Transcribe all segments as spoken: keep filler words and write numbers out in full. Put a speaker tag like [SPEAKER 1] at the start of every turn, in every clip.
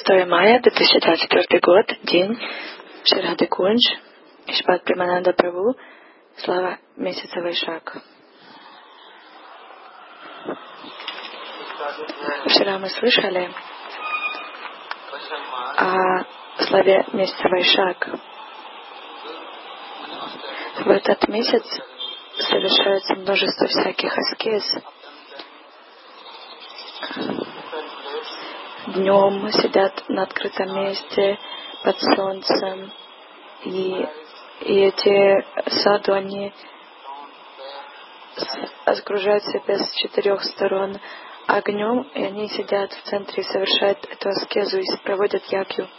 [SPEAKER 1] шестое мая две тысячи двадцать четвёртый год, день Шри Радхи Кундж, Ишпад Премананда Прабху, слава месяца Вайшак. Вчера мы слышали о славе месяца Вайшак. В этот месяц совершается множество всяких аскез. Днем сидят на открытом месте, под солнцем, и, и эти саду, они окружают себя с четырех сторон огнем, и они сидят в центре и совершают эту аскезу и проводят ягью.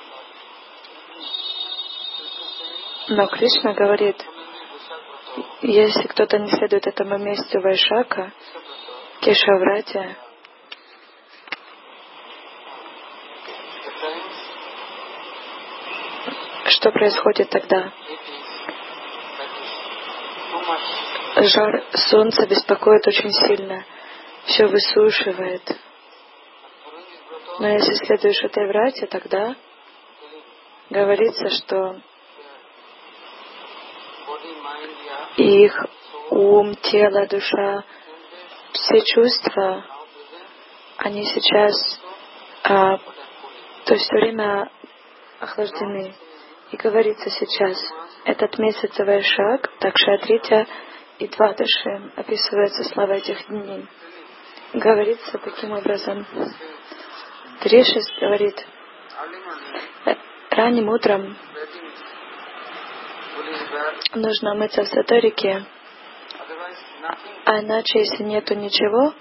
[SPEAKER 1] Но Кришна говорит, если кто-то не следует этому месту Вайшака, Кешаврати, что происходит тогда? Жар солнца беспокоит очень сильно, все высушивает. Но если следуешь этой врате, тогда говорится, что их ум, тело, душа, все чувства, они сейчас, а, то есть все время охлаждены. И говорится сейчас, этот месяц Вайшак, Такшатритя и Двадаши, описывается слава этих дней. Говорится таким образом. Тришис говорит, ранним утром нужно мыться в саторике, а иначе, если нету ничего,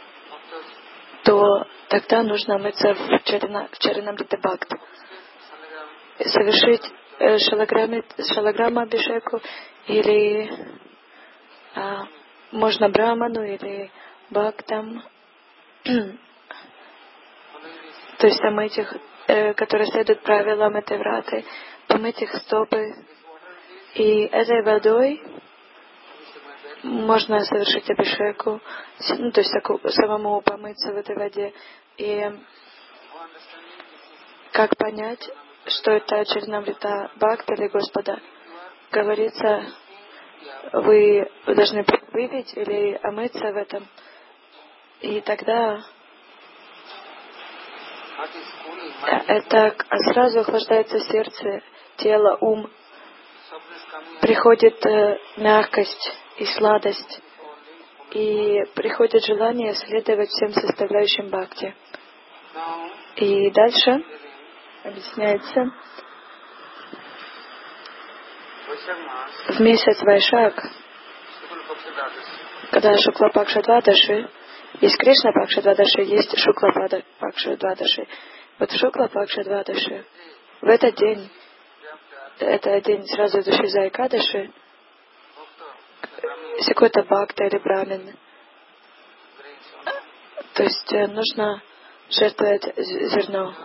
[SPEAKER 1] то тогда нужно мыться в Чаринамрита Бхакт. Совершить э, шалаграмма абхишеку, или а, можно браману, или бхактам, то есть помыть их, э, которые следуют правилам этой враты, помыть их стопы. И этой водой можно совершить абхишеку, ну, то есть самому помыться в этой воде. И как понять, что это Чаринамрита Бхакти или Господа? Говорится, вы должны выпить или омыться в этом. И тогда это сразу охлаждается сердце, тело, ум. Приходит э, мягкость и сладость. И приходит желание следовать всем составляющим бхакти. И дальше объясняется, в месяц Вайшак, когда Шукла Пакша Двадаши, есть Кришна Пакша Двадаши, есть Шукла Пакша Двадаши. Вот Шукла Пакша Двадаши, в этот день, это день сразу до Шиза Экадаши, если какой-то бхакта или брамин, то есть нужно жертвовать зерно.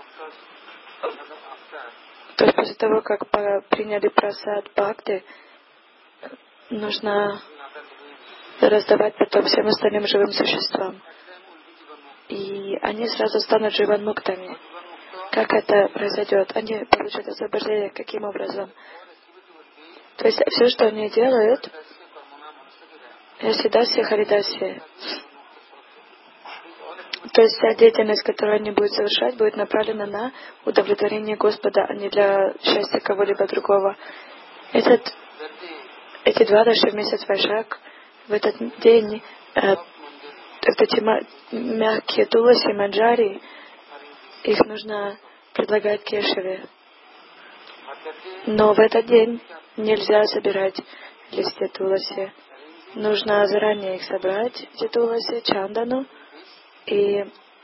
[SPEAKER 1] То есть после того, как приняли прасад бхакти, нужно раздавать потом всем остальным живым существам. И они сразу станут дживан-муктами. Как это произойдет? Они получат освобождение каким образом? То есть все, что они делают, если даси харидаси, то есть вся деятельность, которую они будут совершать, будет направлена на удовлетворение Господа, а не для счастья кого-либо другого. Этот, эти два даши в месяц Вайшак, в этот день, э, вот эти мягкие туласи, манджари, их нужно предлагать кешеве. Но в этот день нельзя собирать листья туласи. Нужно заранее их собрать, эти туласи, чандану, и,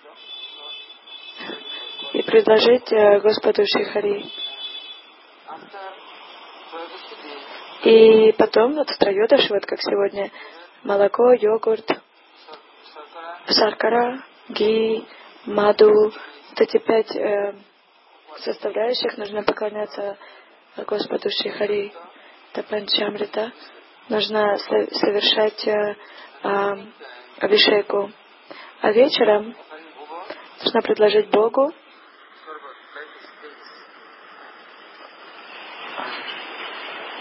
[SPEAKER 1] и предложить Господу Шрихари. И потом, вот в Троёдаши, вот как сегодня, молоко, йогурт, саркара, ги, маду, вот эти пять э, составляющих нужно поклоняться Господу Шрихари, Тапанчамрита. Нужно совершать э, э, абхишеку. А вечером нужно предложить Богу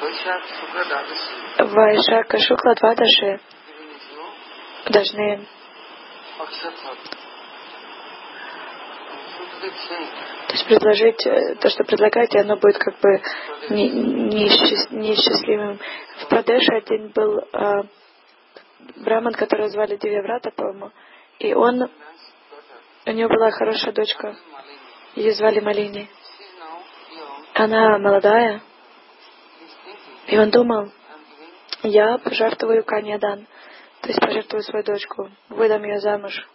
[SPEAKER 1] Вайшака Шукла Двадаши должны то есть предложить то, что предлагаете, оно будет как бы несчастливым. В Прадеше один был э, браман, которого звали Дивьяврата, по-моему, и он, у него была хорошая дочка, ее звали Малини. Она молодая, и он думал, я пожертвую Каньядан, то есть пожертвую свою дочку, выдам ее замуж.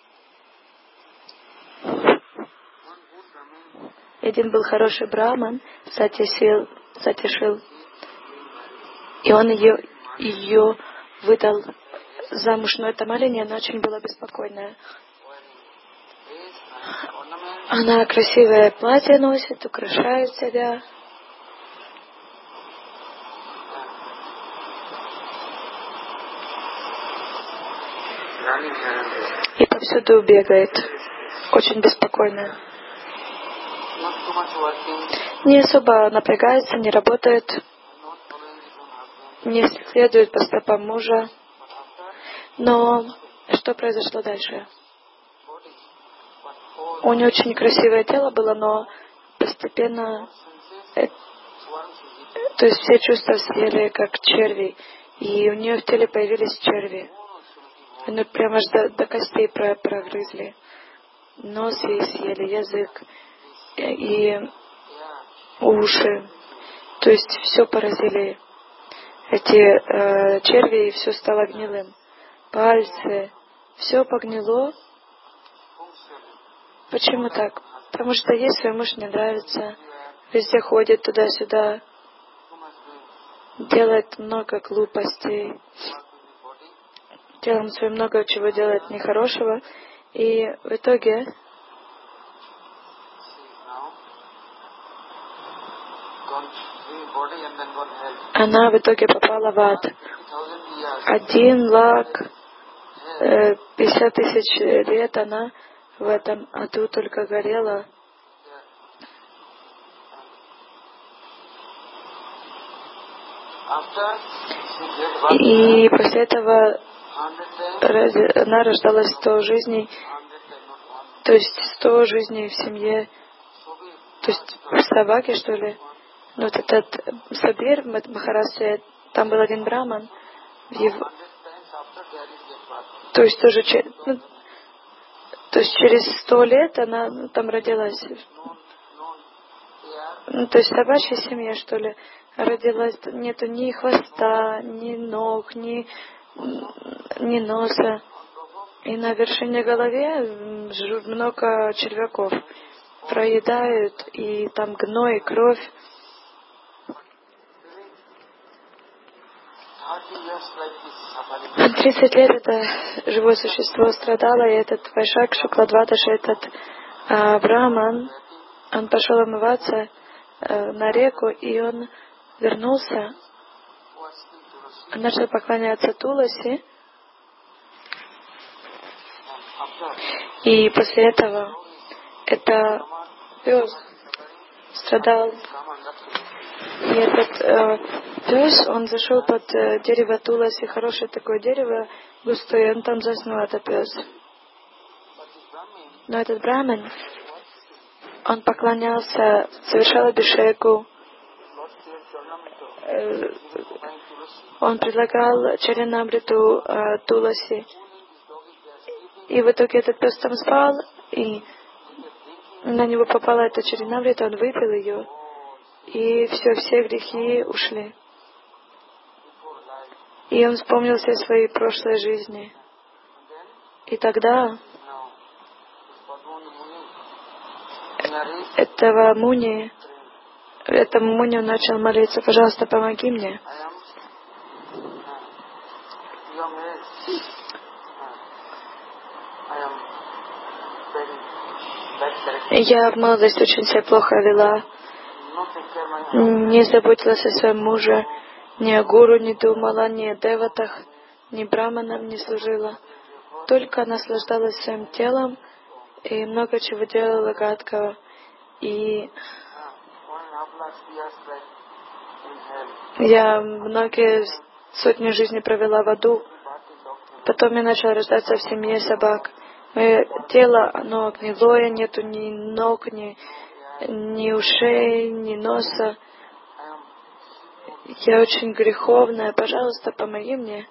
[SPEAKER 1] Один был хороший браман, Сатишил, Сатишил, и он ее, ее выдал замуж, но эта Малини, она очень была беспокойная. Она красивое платье носит, украшает себя. И повсюду бегает, очень беспокойная. Не особо напрягается, не работает, не следует по стопам мужа. Но что произошло дальше? У нее очень красивое тело было, но постепенно, э, то есть все чувства съели как черви, и у нее в теле появились черви. Они прямо аж до, до костей прогрызли. Нос ей съели, язык и уши. То есть все поразили эти э, черви, и все стало гнилым. Пальцы, все погнило. Почему так? Потому что ей свой муж не нравится, везде ходит туда-сюда, делает много глупостей, телом своим много чего делает нехорошего, и в итоге она в итоге попала в ад. Один лак, э, пятьдесят тысяч лет она в этом аду только горела. И после этого она рождалась сто жизней, то есть сто жизней в семье, то есть в собаке, что ли. Но вот этот Сабир в Махараштре, там был один браман, его, то есть тоже, ну, то есть через сто лет она ну, там родилась. Ну, то есть в собачьей семье, что ли, родилась, нету ни хвоста, ни ног, ни, ни носа. И на вершине головы много червяков проедают, и там гной, кровь. тридцать лет это живое существо страдало, и этот Вайшак Шукладвадаши, этот а, браман, он пошел омываться а, на реку, и он вернулся, он начал поклоняться Туласи, и после этого это пес страдал. И этот э, пес, он зашел под э, дерево Туласи, хорошее такое дерево, густое, он там заснул, этот пес. Но этот браман, он поклонялся, совершал абишеку, э, он предлагал чаринамриту э, Туласи. И в итоге этот пес там спал, и на него попала эта чаринамрита, он выпил ее, и все, все грехи ушли. И он вспомнил все свои прошлые жизни. И тогда этого Муни, этому Муни он начал молиться: пожалуйста, помоги мне. Я в молодости очень себя плохо вела, не заботилась о своем муже, ни о гуру не думала, ни о деватах, ни браманам не служила. Только наслаждалась своим телом и много чего делала гадкого. И Я многие сотни жизней провела в аду. Потом я начала рождаться в семье собак. Мое тело, оно гнилое, нету ни ног, ни, ни ушей, ни носа. Я очень греховная. Пожалуйста, помоги мне.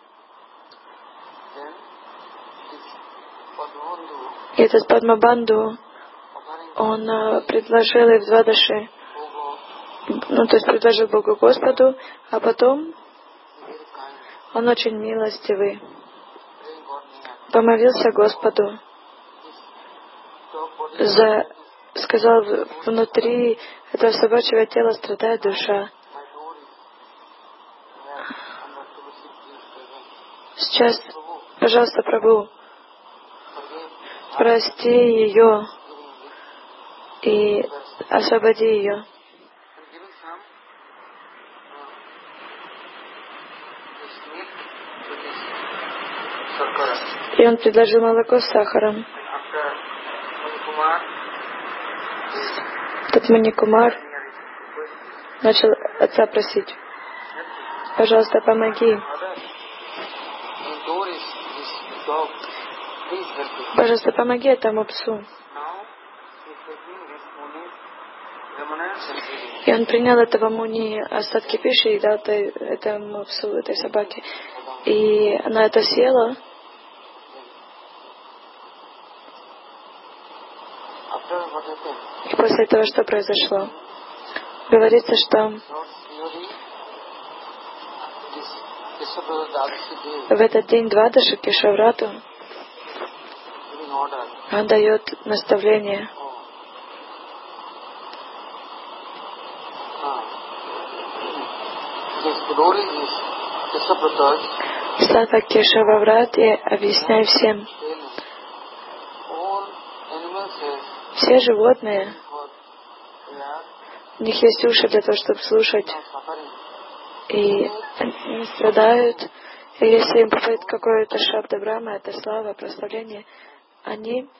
[SPEAKER 1] И этот Падмабандху, он предложил и в Двадаши, ну, то есть предложил Богу Господу, а потом он очень милостивый. Помолился Господу, за, сказал, внутри этого собачьего тела страдает душа. Сейчас, пожалуйста, Прабху, прости ее и освободи ее. И он предложил молоко с сахаром. Тот Мани-Кумар начал отца просить: пожалуйста, помоги. Пожалуйста, помоги этому псу. И он принял этого муни остатки пищи и дал этому псу, этой собаке. И она это съела. И после этого что произошло? Говорится, что в этот день Двадаши Кешаврату он дает наставление. Сатва Кешававрати объясняй всем. Все животные, у них есть уши для того, чтобы слушать, и они страдают. И если им попадет какое-то шабда Брахма, это слава, прославление, они,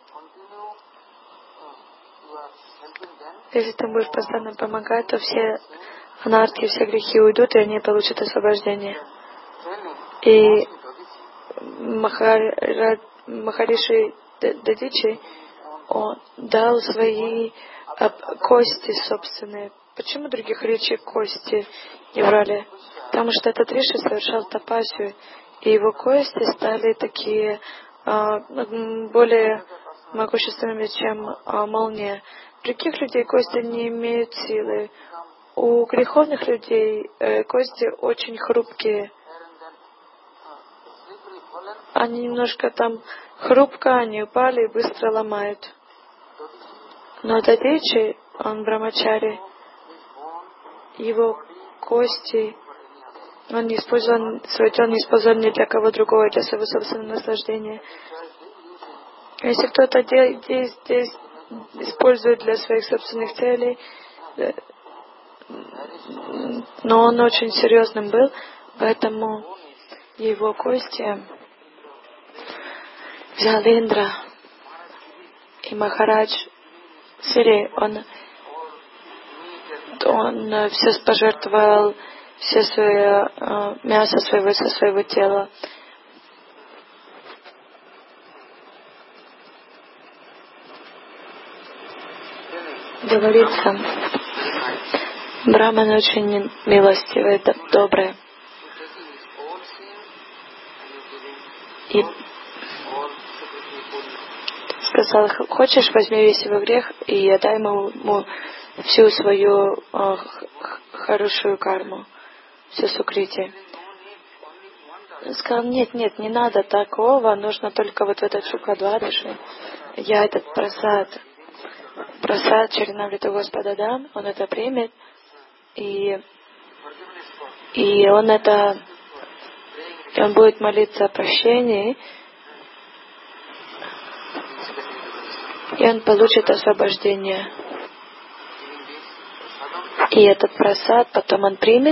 [SPEAKER 1] если ты будешь постоянно помогать, то все анархи, все грехи уйдут, и они получат освобождение. И Махараджа, Махариши Дадичи, он дал свои кости собственные. Почему других речей кости не брали? Потому что этот риши совершал тапасию, и его кости стали такие а, более могущественными, чем а, молния. У других людей кости не имеют силы. У греховных людей э, кости очень хрупкие. Они немножко там хрупко, они упали и быстро ломают. Но Дадичи, он брамачари, его кости, он не использовал, свое тело не использовал ни для кого другого, для своего собственного наслаждения. Если кто-то здесь, здесь использует для своих собственных целей, но он очень серьезным был, поэтому его кости взял Индра, и Махарадж Сири, он, он все пожертвовал, все свое э, мясо своего, со своего тела. Говорится, Брахман очень милостивый, добрый. И сказал: хочешь, возьми весь его грех и отдай ему, ему всю свою э, хорошую карму, всю сукрити. Он сказал: нет, нет, не надо такого, нужно только вот этот Шукадвадаши. Я этот прасад, прасад Чаринамрита Господа дам, он это примет, и, и он это, и он будет молиться о прощении, и он получит освобождение. И этот прасад потом он примет.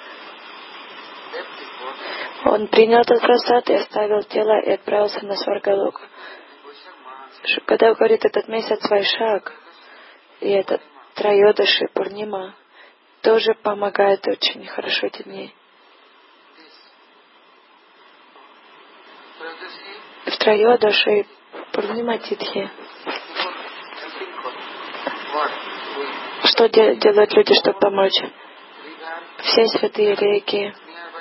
[SPEAKER 1] Он принял этот прасад и оставил тело и отправился на Сваргалок. Когда говорит этот месяц Вайшак, и этот Трайодаши Пурнима, тоже помогает очень хорошо эти дни. В Троёдаши Пурнима Титхи. Что де- делают люди, чтобы помочь? Все святые реки,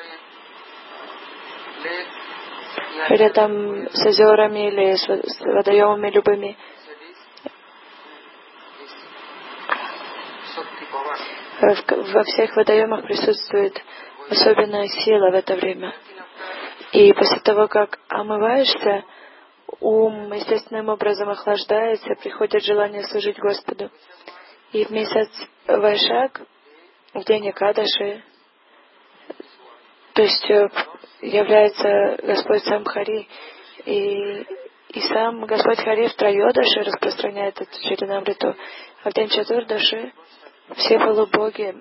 [SPEAKER 1] рядом с озерами или с водоемами любыми, во всех водоемах присутствует особенная сила в это время. И после того, как омываешься, ум естественным образом охлаждается, приходит желание служить Господу. И в месяц Вайшак, в день Экадаши, то есть является Господь сам Хари, и, и сам Господь Хари в Троёдаши распространяет эту Чаринамриту, а в день Четвёрдаши все полубоги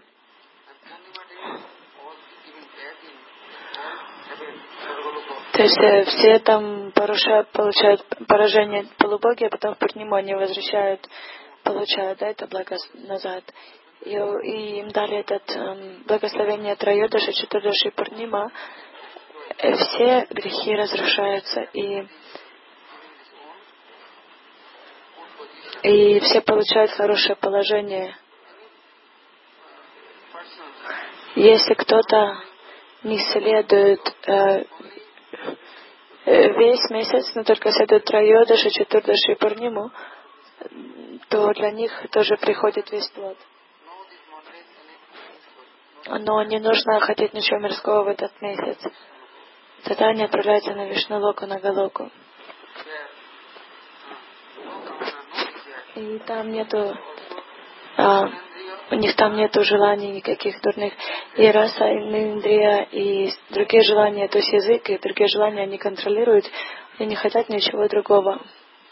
[SPEAKER 1] то есть все там поруша, получают поражение полубоги, а потом в Пурниму они возвращают, получают, да, это благо назад. И, и им дали этот эм, благословение Троёдаши, Четвёрдаши и Пурнима. Все грехи разрушаются, и, и все получают хорошее положение. Если кто-то не следует э, весь месяц, но только следует Троёдаши, Четвёрдаши и Пурниму, то для них тоже приходит весь плод. Но не нужно хотеть ничего мирского в этот месяц. Тогда они отправляются на Вишну-локу, на Галоку. И там нету, а, у них там нету желаний никаких дурных. И раса, и индрия, и другие желания, то есть язык, и другие желания они контролируют, и не хотят ничего другого.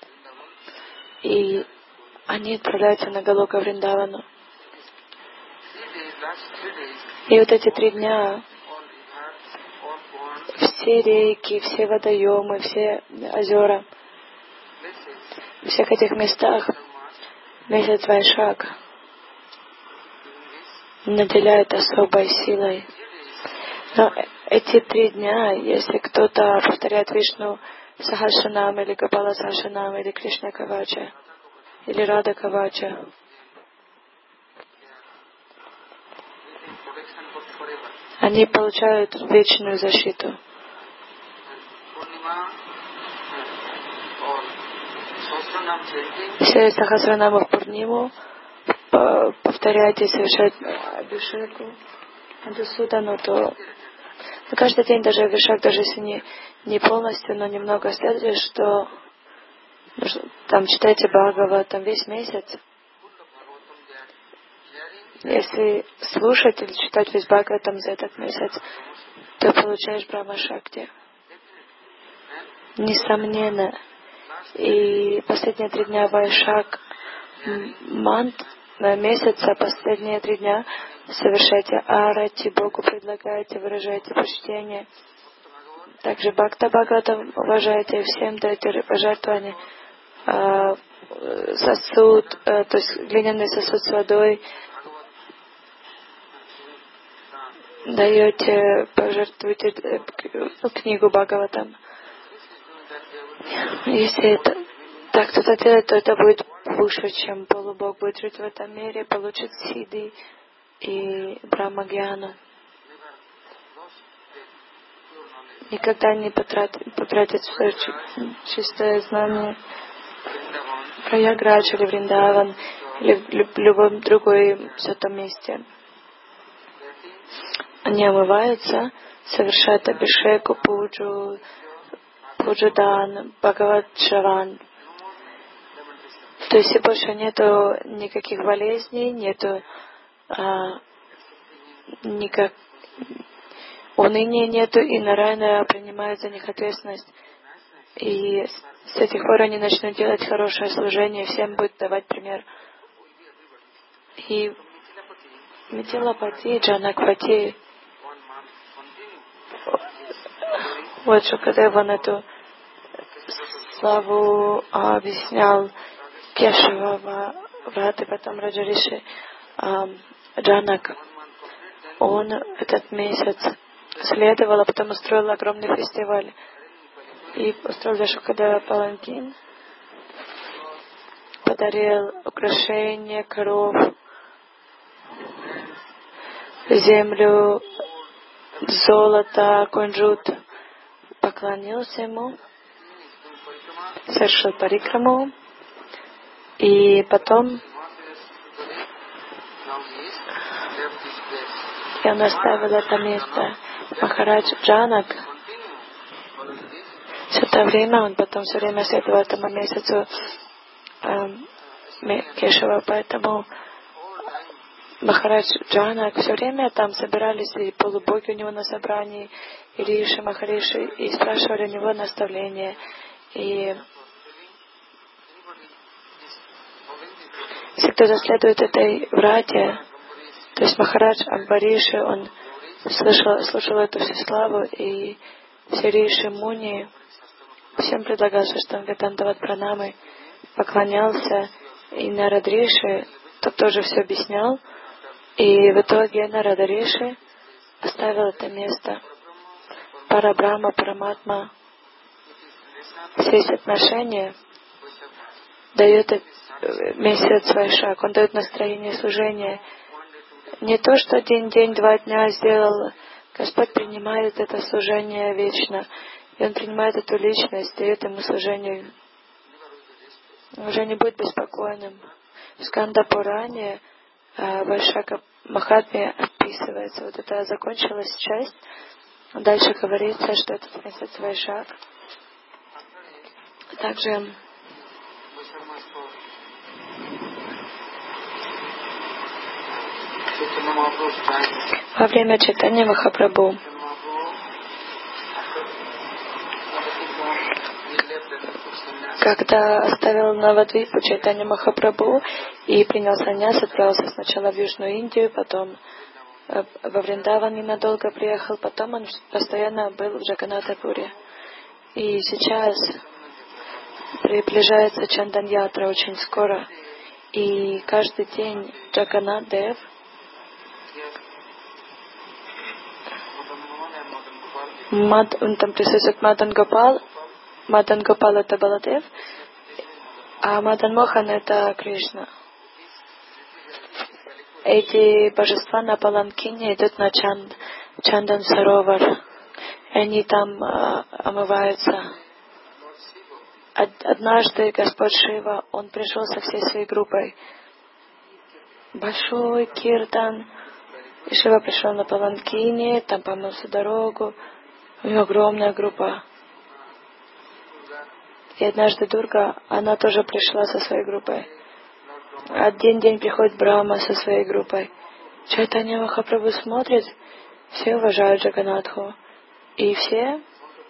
[SPEAKER 1] И они отправляются на Галока Вриндавану. И вот эти три дня все реки, все водоемы, все озера, в всех этих местах месяц Вайшак наделяет особой силой. Но эти три дня, если кто-то повторяет Вишну Сахасранам или Гопала Сахасранам или Кришна Кавача или Рада Кавача, они получают вечную защиту. Все Сахасранамы в Пурниму повторять и совершать Абхишеку, Адусудану, то каждый день, даже Абхишек, даже если не, не полностью, но немного следуешь, что там читайте Бхагават, там весь месяц. Если слушать или читать весь Бхагаватам за этот месяц, то получаешь Брахма-шакти. Несомненно. И последние три дня Вайшак мант месяца, последние три дня совершайте арати, Богу предлагаете, выражаете почтение. Также Бхакта Бхагаватам уважайте, всем дайте пожертвования. Сосуд, то есть глиняный сосуд с водой, даете, пожертвуете книгу Бхагаватам. Если это так кто-то делает, то это будет выше, чем полубог будет жить в этом мире, получит сиddhi и брахмагьяну. Никогда не потратит, потратит свое чистое знание про Яградж или Вриндаван или в любом другом святом месте. Они омываются, совершают абхишеку, пуджу, пуджадан, Бхагават Шраван. То есть и больше нету никаких болезней, нету а, никак, уныния нету, и Нараяна принимает за них ответственность. И с этих пор они начнут делать хорошее служение, всем будет давать пример. И Митилапати, Джанакпати, вот Шукадев, он эту славу объяснял Кешава Враты, потом Раджариши, Джанак он этот месяц следовал, а потом устроил огромный фестиваль. И устроил для Шукадева паланкин, подарил украшения, коров, землю, золото, кунжут, поклонился ему, совершил парикраму, и потом и он оставил это место. Махарадж Джанак все это время, он потом все время следовал этому месяцу э, Кешава, поэтому Махарадж Джанак все время там собирались и полубоги у него на собрании, и Риши, Махариши, и спрашивали у него наставления. И если кто-то следует этой врате, то есть Махарадж Амбариши, он слышал, слушал эту всю славу, и все Риши, Муни, всем предлагал Саштангатандават Пранамы, поклонялся, и Нарад Риши, тот тоже все объяснял, и в итоге Нарада Риши оставил это место. Парабрахма, Параматма, все эти отношения дает месяц Вайшак, он дает настроение служения. Не то, что один день, два дня сделал, Господь принимает это служение вечно, и Он принимает эту личность, дает ему служение. Уже не будет беспокойным. В Сканда Пуране Вайшака Махатме описывается. Вот это закончилась часть. Дальше говорится, что этот месяц Вайшак. Также во время читания Махапрабху когда оставил Навадвипу читания Махапрабху и принял саньяс, отправился сначала в Южную Индию, потом во Вриндаван ненадолго приехал, потом он постоянно был в Джаганнатапуре. И сейчас приближается Чандан-ятра очень скоро, и каждый день Джаганнат-дев Мад, он там присутствует Мадан Гопал. Мадан Гопал — это Баладев, а Мадан Мохан — это Кришна. Эти божества на паланкине идут на Чанд, Чандан Саровар. Они там а, омываются. Однажды Господь Шива, он пришел со всей своей группой. Большой киртан. И Шива пришел на паланкине, там помыл всю дорогу. У него огромная группа. И однажды Дурга, она тоже пришла со своей группой. Один день приходит Брахма со своей группой. Чайтанья Махапрабху смотрит, все уважают Джаганнатху. И все,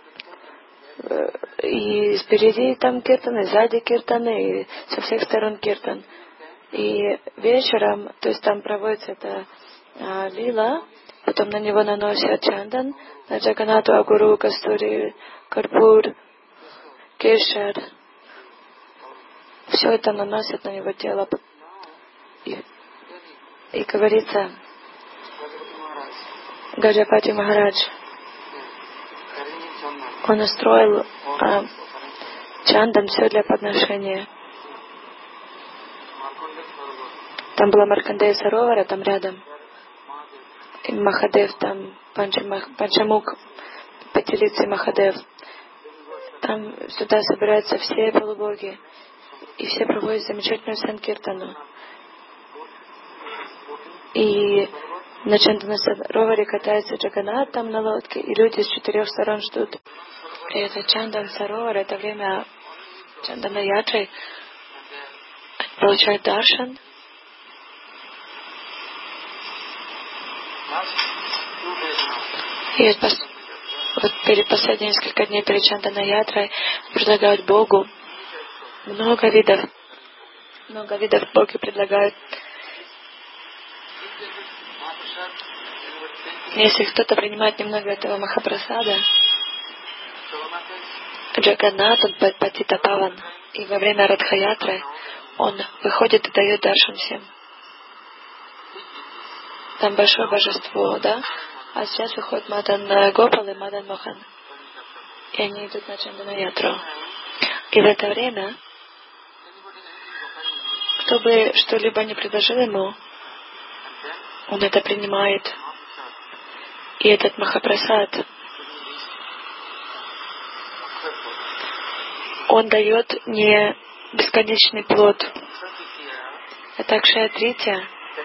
[SPEAKER 1] и спереди там киртаны, сзади киртаны, и со всех сторон киртан. И вечером, то есть там проводится эта а, лила, потом на него наносят чандан, на Джаганнату Агуру, Кастури, Карпур, Кешар. Все это наносят на него тело. И, и говорится, Гаджапати Махарадж, он устроил а, чандан все для подношения. Там была Маркандея Саровара, там рядом. И Махадев, там Панчамух, Панчамук, Пятилицый Махадев. Там сюда собираются все полубоги. И все проводят замечательную санкиртану. И на Чандана Сароваре катается Джаганнат там на лодке, и люди с четырех сторон ждут. И это Чандан Саровар, это время Чандана Ятры, получают даршан. И вот перед последние несколько дней перед Чандана Ятрой предлагают Богу много видов, много видов Боги предлагают. Если кто-то принимает немного этого Махапрасада, Джаганнат, он Патита Паван, и во время Радхаятры он выходит и дает даршан всем. там большое божество, да? А сейчас выходит Мадан Гопал и Мадан Мохан. И они идут на Чандана-ятру. И в это время, кто бы что-либо не предложил ему, он это принимает. И этот Махапрасад, он дает не бесконечный плод. А также Атритья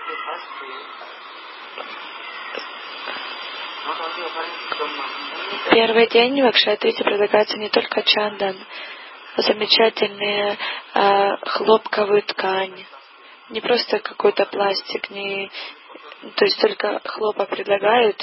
[SPEAKER 1] первый день в Акшая-тритья предлагается не только чандан, а замечательные э, хлопковую ткань, не просто какой-то пластик, не, то есть только хлопок предлагают,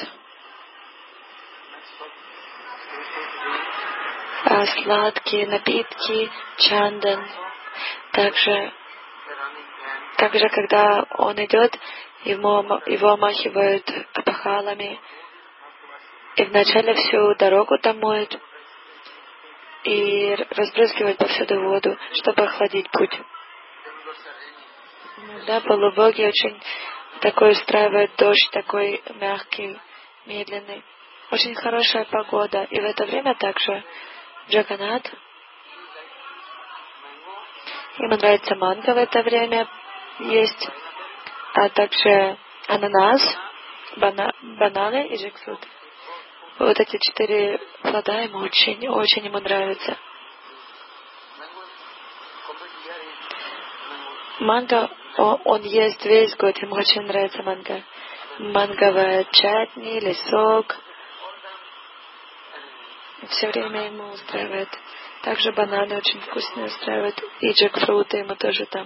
[SPEAKER 1] а сладкие напитки, чандан. Также, также когда он идет, его, его омахивают апахалами, и вначале всю дорогу там моют и разбрызгивают повсюду воду, чтобы охладить путь. Да, полубоги очень такой устраивают дождь, такой мягкий, медленный. Очень хорошая погода. И в это время также Джаганнат, ему нравится манго в это время есть, а также ананас, бана, бананы и джекфрут. Вот эти четыре плода ему очень, очень ему нравятся. Манго, он, он ест весь год, ему очень нравится манго. Манговая чатни или сок. Все время ему устраивает. Также бананы очень вкусные устраивают. И джекфруты ему тоже там.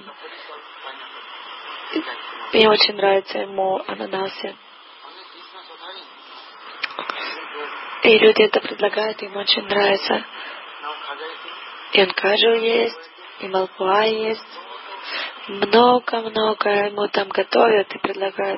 [SPEAKER 1] Мне очень нравится ему ананасы. И люди это предлагают, им очень нравится. И он кажу есть, и малпуа есть. Много-много ему там готовят и предлагают.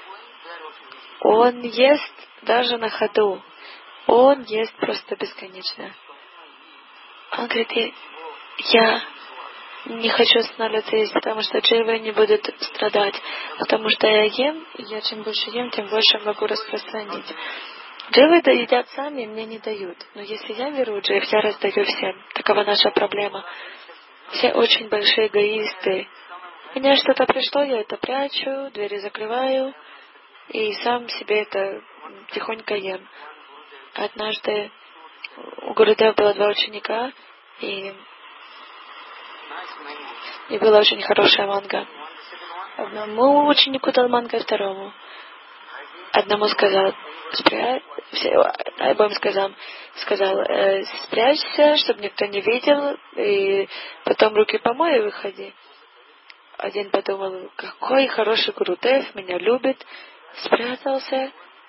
[SPEAKER 1] Он ест даже на ходу. Он ест просто бесконечно. Он говорит, я не хочу останавливаться есть, потому что дживы не будут страдать. Потому что я ем, и я чем больше ем, тем больше могу распространить. Дживы едят сами, мне не дают. Но если я беру джив, я раздаю всем. Такова наша проблема. Все очень большие эгоисты. Мне что-то пришло, я это прячу, двери закрываю, и сам себе это тихонько ем. Однажды у Гурудева было два ученика, и, и была очень хорошая манго. Одному ученику дал манго, второму. Одному сказал, спрячь, обоим сказал, сказал э, спрячься, чтобы никто не видел, и потом руки помой и выходи. Один подумал, какой хороший Гурудев, меня любит, спрятался,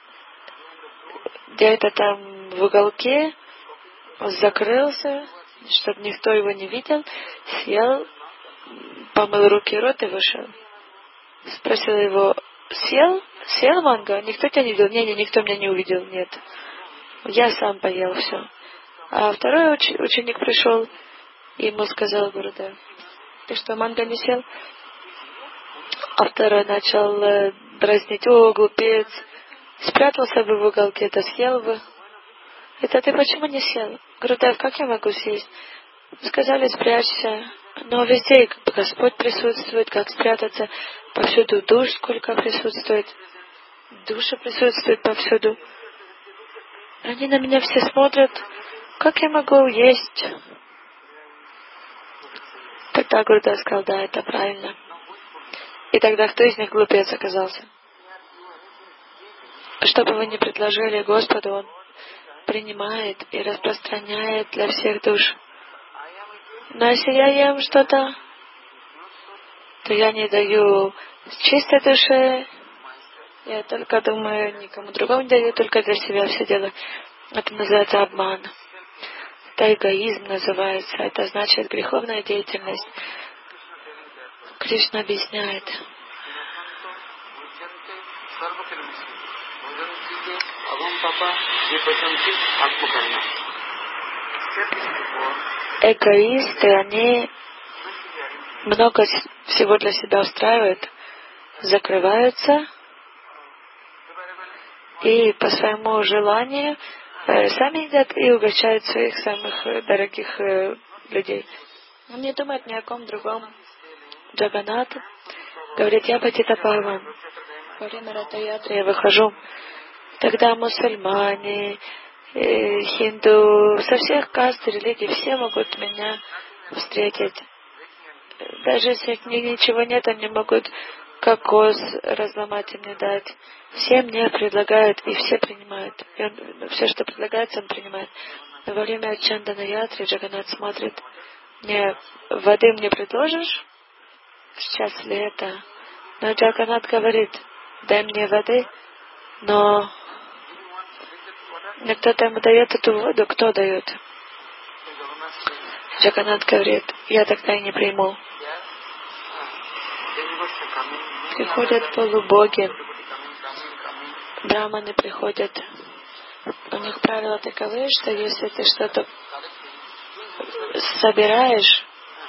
[SPEAKER 1] где-то там в уголке, закрылся, чтобы никто его не видел, съел, помыл руки и рот и вышел. Спросил его, съел? Съел манго? Никто тебя не видел? Не, не, никто меня не увидел, нет. Я сам поел все. А второй уч- ученик пришел, и ему сказал Гурудев, ты что, манго не съел? А второй начал э, дразнить, о, глупец, спрятался бы в уголке, да съел бы. Это ты почему не съел? Гурудев, как я могу съесть? Сказали, спрячься. Но везде Господь присутствует, как спрятаться. Повсюду душ сколько присутствует. Души присутствуют повсюду. Они на меня все смотрят. Как я могу есть? Тогда Гурудев сказал, да, это правильно. И тогда кто из них глупец оказался? Что бы вы ни предложили Господу, Он принимает и распространяет для всех душ. Но если я ем что-то, то я не даю с чистой душе. Я только думаю, никому другому не даю, только для себя все делаю. Это называется обман. Это эгоизм называется. Это значит греховная деятельность. Кришна объясняет. Эгоисты, они много всего для себя устраивают, закрываются и по своему желанию э, сами едят и угощают своих самых э, дорогих э, людей. Он не думает ни о ком другом. Джаганнат говорит: я Патита Паван. Во время Ратаятры я выхожу. Тогда мусульмане, э, хинду, со всех каст, религий, все могут меня встретить. Даже если у них ничего нет, они могут кокос разломать и мне дать. Все мне предлагают, и все принимают. И он, все, что предлагается, он принимает. Но во время Чандана Ятры Джаганнат смотрит: мне воды мне предложишь? Сейчас лето. Но Джаганнат говорит: дай мне воды, но, но кто-то ему дает эту воду. Кто дает? Джаганнат говорит: я тогда и не приму. Приходят полубоги, браманы приходят. У них правила таковы, что если ты что-то собираешь,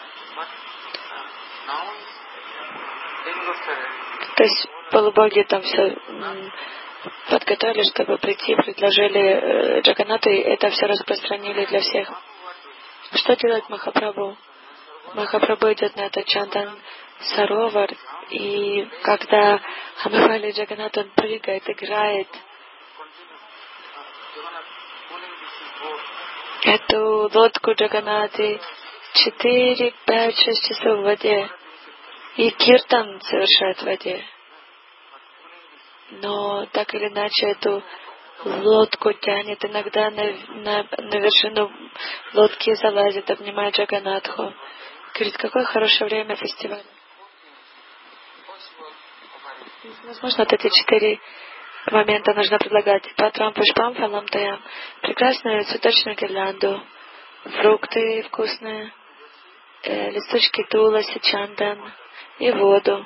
[SPEAKER 1] то есть полубоги там все подготовили, чтобы прийти, предложили Джаганнату, и это все распространили для всех. Что делает Махапрабху? Махапрабху идет на этот Чандан Саровар, и когда Амавали Джаганнат, он прыгает, играет. Эту лодку Джаганнаты четыре, пять, шесть часов в воде. И киртан совершает в воде. Но так или иначе эту лодку тянет. Иногда на, на, на вершину лодки залазит, обнимает Джаганнатху. Говорит: какое хорошее время фестиваля. Возможно, вот эти четыре момента нужно предлагать. Патрам пушпам фалам таям. Прекрасную цветочную гирлянду. Фрукты вкусные. Э, листочки туласи, чандан. И воду.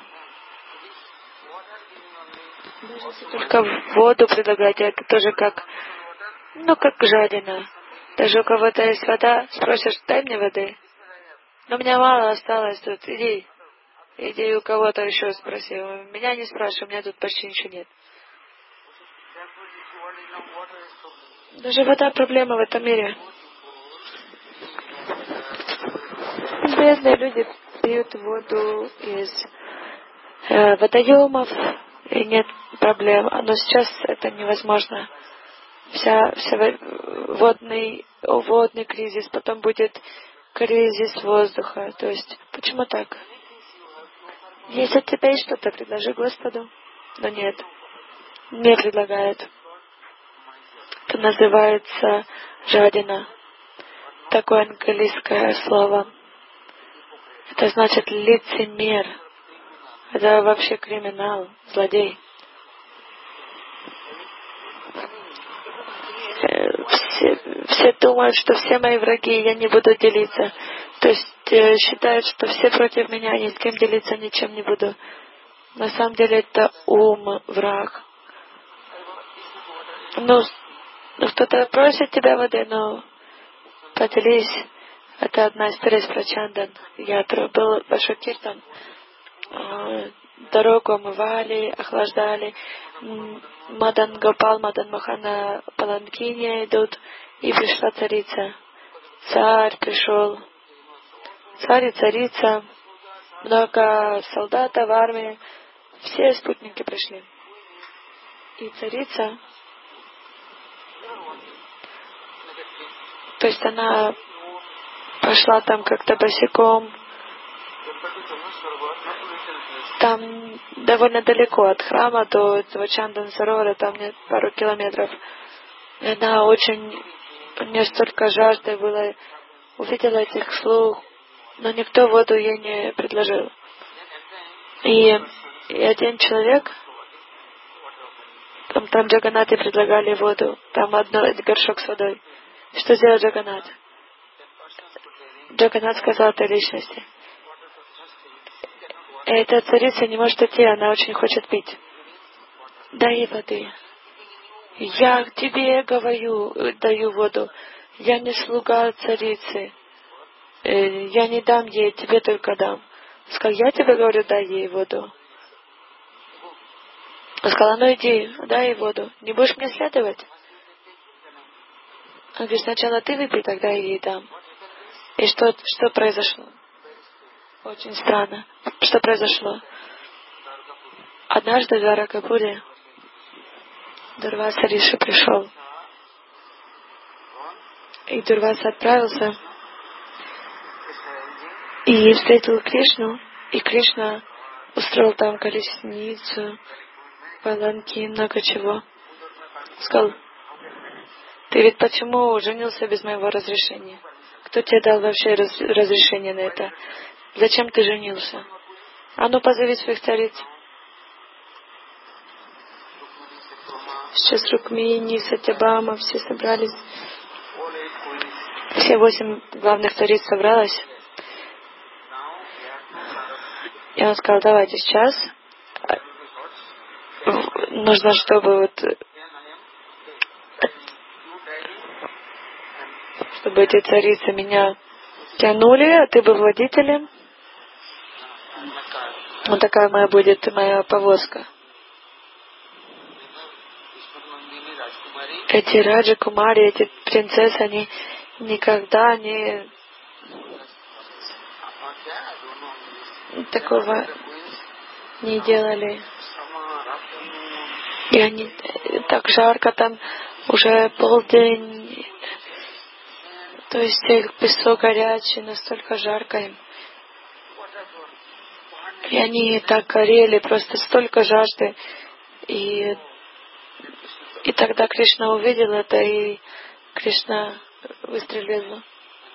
[SPEAKER 1] Даже если только воду предлагать, это тоже как, ну, как жадина. Даже у кого-то есть вода, спросишь: дай мне воды. Но у меня мало осталось тут. Иди. Иди у кого-то еще спроси. Меня не спрашивай, у меня тут почти ничего нет. Даже вода проблема в этом мире. Бедные люди пьют воду из э, водоемов, и нет проблем. Но сейчас это невозможно. Вся, вся водный, водный кризис, потом будет кризис воздуха. То есть, почему так? Если от тебя есть что-то, предложи Господу. Но нет, не предлагает. Это называется жадина. Такое английское слово. Это значит лицемер. Это вообще криминал, злодей. Все, все думают, что все мои враги, я не буду делиться. То есть э, считают, что все против меня, ни с кем делиться ничем не буду. На самом деле это ум, враг. Ну, ну кто-то просит тебя воды, но поделись. Это одна история про Чандан. Я был большой киртан. Дорогу омывали, охлаждали. Мадан Гопал, Мадан Мохан на паланкине идут. И пришла царица. Царь пришел. Царь и царица. Много солдатов в армии. Все спутники пришли. И царица, то есть она пошла там как-то босиком. Там довольно далеко от храма до этого Чандан Саровара, там нет пару километров. И она очень, у нее столько жажды было, увидела этих слуг, но никто воду ей не предложил. И, и один человек, там, там Джаганнате предлагали воду, там одно, горшок с водой. Что сделал Джаганнат? Джаганнат сказал этой личности: эта царица не может идти, она очень хочет пить. Дай ей воды. Я тебе говорю, даю воду. Я не слуга царицы. Я не дам ей, тебе только дам. Сказал: я тебе говорю, дай ей воду. Он сказал: ну иди, дай ей воду. Не будешь мне следовать? Он говорит: сначала ты выпей, тогда я ей дам. И что, что произошло? Очень странно. Что произошло? Однажды в Дваракапуре Дурваса Риши пришел. И Дурваса отправился и встретил Кришну. И Кришна устроил там колесницу, паланки, много чего. Сказал: ты ведь почему женился без моего разрешения? Кто тебе дал вообще раз, разрешение на это? Зачем ты женился? А ну позови своих цариц. Сейчас Рукмини, Сатябама, все собрались. Все восемь главных цариц собралось. И он сказал: давайте сейчас. Нужно, чтобы вот чтобы эти царицы меня тянули, а ты был водителем. Вот такая моя будет моя повозка. Эти Раджи Кумари, эти принцессы, они никогда не такого не делали. И они так жарко там, уже полдень. То есть песок горячий, настолько жарко им. И они так горели, просто столько жажды. И, и тогда Кришна увидел это, и Кришна выстрелил.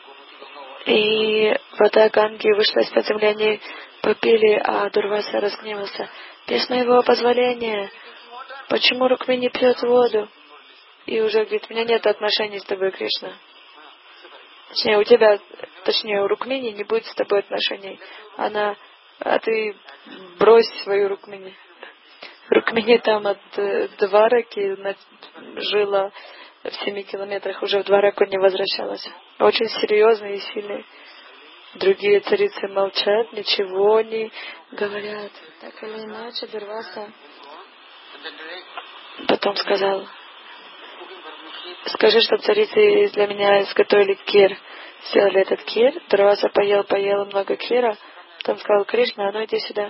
[SPEAKER 1] И вода Ганги вышла из-под земли, они попили, а Дурваса разгневался. Без моего позволения. Почему Рукмини пьет воду? И уже говорит: у меня нет отношений с тобой, Кришна. Точнее, у тебя, точнее, у Рукмини не будет с тобой отношений. Она, а ты брось свою Рукмини. Рукмини там от Двараки жила в семи километрах, уже в Двараку не возвращалась. Очень серьезный и сильный. Другие царицы молчат, ничего не говорят. Так или иначе, Дурваса потом сказал: скажи, чтобы царицы для меня изготовили кир. Сделали этот кир. Дурваса поел, поел много кира. Потом сказал: Кришна, а ну иди сюда.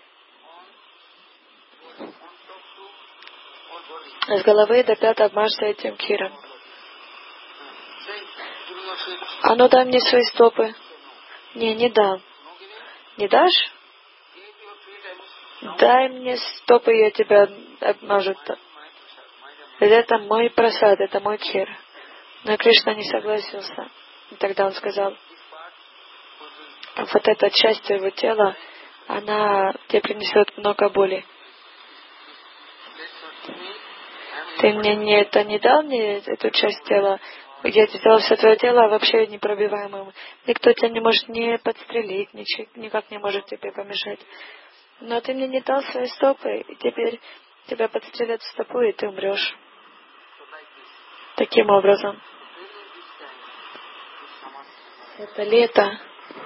[SPEAKER 1] С головы до пят обмажься этим киром. А ну дай мне свои стопы. Не, не дам. Не дашь? Дай мне стопы, я тебя обмажу. Это мой прасад, это мой кир. Но Кришна не согласился. И тогда он сказал: вот эта часть твоего тела, она тебе принесет много боли. Ты мне не, это не дал мне эту часть тела. Я сделал все твое тело вообще непробиваемым. Никто тебя не может не подстрелить, ничего, никак не может тебе помешать. Но ты мне не дал свои стопы, и теперь тебя подстрелят в стопу, и ты умрешь. Таким образом. Это лето.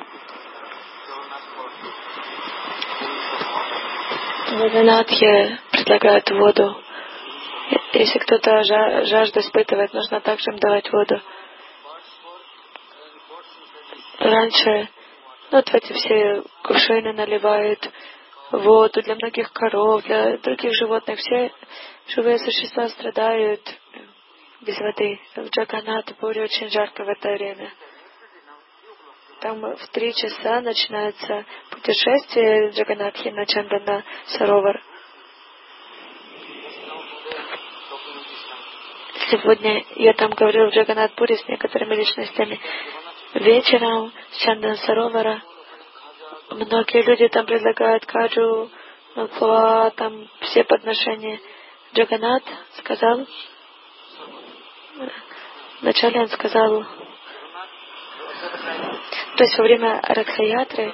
[SPEAKER 1] Джаганнатхи предлагают воду. Если кто-то жажду испытывает, нужно также им давать воду. Раньше, ну, вот в эти все кувшины наливают воду для многих коров, для других животных. Все живые существа страдают без воды. В Джаганнатхпуре очень жарко в это время. Там в три часа начинается путешествие Джаганнатхи на Чандана Саровар. Сегодня я там говорил в Джаганнатхпуре с некоторыми личностями. Вечером с Чандана Саровара многие люди там предлагают каджу, малпуа, там все подношения. Джаганнат сказал, вначале он сказал, то есть во время Радхаятры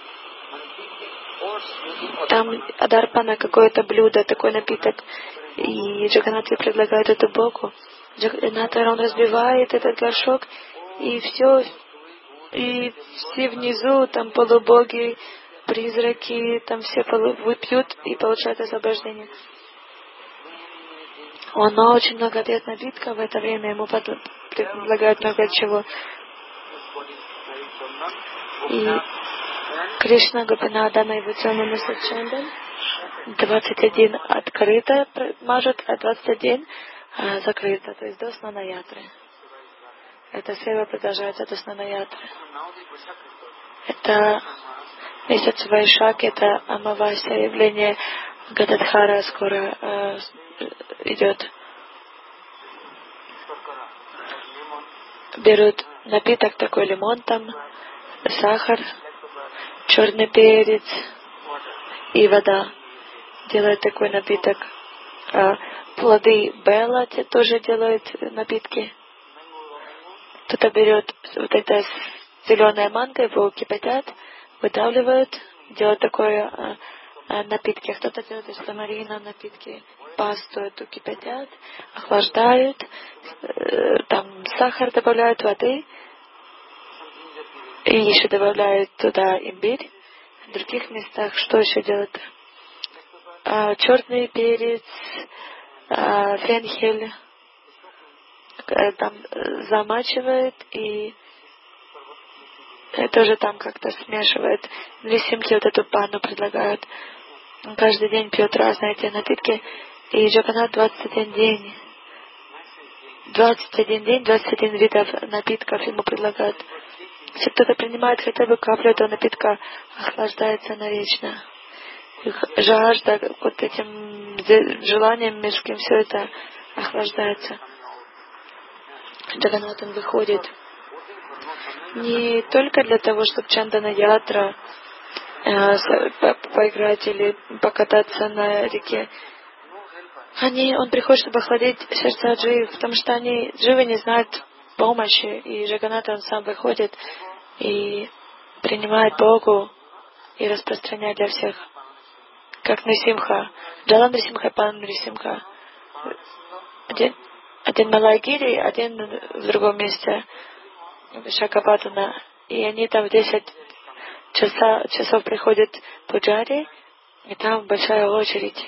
[SPEAKER 1] там адарпана, какое-то блюдо, такой напиток, и Джаганнатхи предлагает это Богу. Джаганнатхи, он разбивает этот горшок, и все, и все внизу, там полубоги, призраки, там все выпьют и получают освобождение. Он очень много пьет напитка в это время, ему предлагают много чего. И Кришна Гопинадана и Вицана Сачандан двадцать один открыто мажет, а двадцать один а, закрыто, то есть до Снанаятры. Эта сева продолжается до Снанаятры. Это месяц Вайшак, это Амавасия, явление Гададхара скоро э, идет. Берут напиток такой, лимон там, сахар, черный перец и вода. Делают такой напиток. А, плоды Белла тоже делают напитки. Кто-то берет вот это зеленая манго, его кипятят, выдавливают, делают такое а, а, напитки. Кто-то делает из тамарина напитки, пасту эту кипятят, охлаждают, э, там сахар добавляют, воды, и еще добавляют туда имбирь. В других местах что еще делают? А, черный перец, а, фенхель, там замачивает и тоже там как-то смешивает. Нрисимхи вот эту панну предлагают. Он каждый день пьет разные эти напитки. И Джаганнат двадцать один день. двадцать один день, двадцать один видов напитков ему предлагают. Если кто-то принимает хотя бы каплю этого напитка, охлаждается навечно. Их жажда, вот этим желанием мирским, все это охлаждается. Джаганнат он выходит не только для того, чтобы Чандана Ятра э, по поиграть или покататься на реке. Они, он приходит, чтобы охладить сердца дживов, потому что они, дживы не знают помощи, и Джаганнат он сам выходит и принимает Богу и распространяет для всех. Как Нрисимха. Джалан Нрисимха и Пан Нрисимха. Один, один Малагири, один в другом месте. Шакапатана. И они там в десять часа, часов приходят пуджари, и там большая очередь.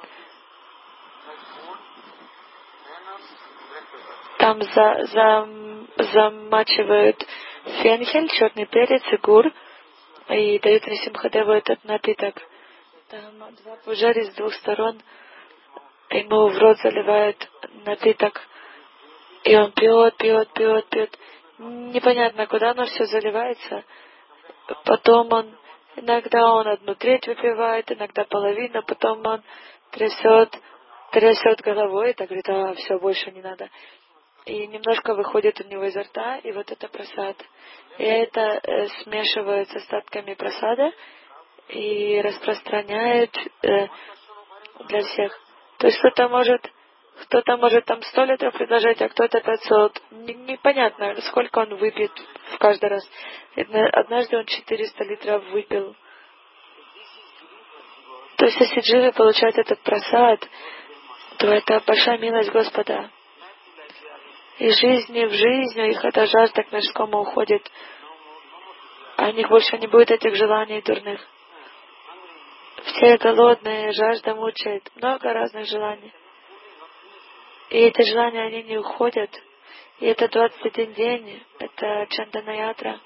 [SPEAKER 1] Там за, за, замачивают фенхель, черный перец и гур, и дают Нрисимхадеву этот напиток. Там два пуджари с двух сторон ему в рот заливают напиток, и он пьет, пьет, пьет, пьет. Непонятно, куда оно все заливается. Потом он, иногда он одну треть выпивает, иногда половину, потом он трясет, трясет головой, так говорит, а, все, больше не надо. И немножко выходит у него изо рта, и вот это прасад. И это э, смешивают с остатками прасада и распространяет э, для всех. То есть кто-то может Кто-то может там сто литров предложить, а кто-то пятьсот. Непонятно, сколько он выпьет в каждый раз. Однажды он четыреста литров выпил. То есть, если дживы получают этот прасад, то это большая милость Господа. И жизни в жизнь у них эта жажда к мирскому уходит. А у них больше не будет этих желаний дурных. Все голодные, жажда мучает. Много разных желаний. И эти желания, они не уходят. И это двадцать один день, это Чандана Ятра.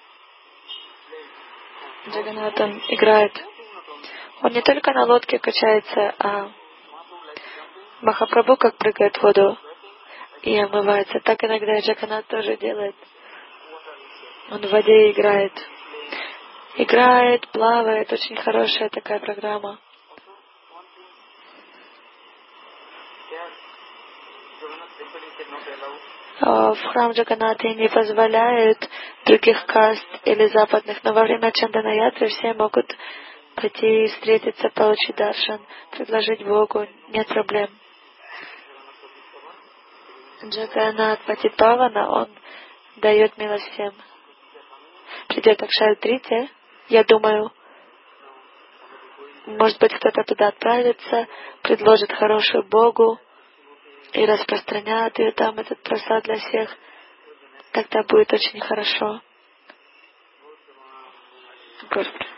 [SPEAKER 1] Джаганнат, он играет. Он не только на лодке качается, а Махапрабху как прыгает в воду и омывается. Так иногда Джаганнат тоже делает. Он в воде играет. Играет, плавает. Очень хорошая такая программа. В храм Джаганнаты не позволяют других каст или западных, но во время Чандана Ятры все могут пойти встретиться, получить даршан, предложить Богу, нет проблем. Джаганнат Патипавана, он дает милость всем. Придет Акшая Трития, я думаю, может быть, кто-то туда отправится, предложит хорошую Богу и распространяет ее там, этот прасад для всех. Тогда будет очень хорошо. Господи.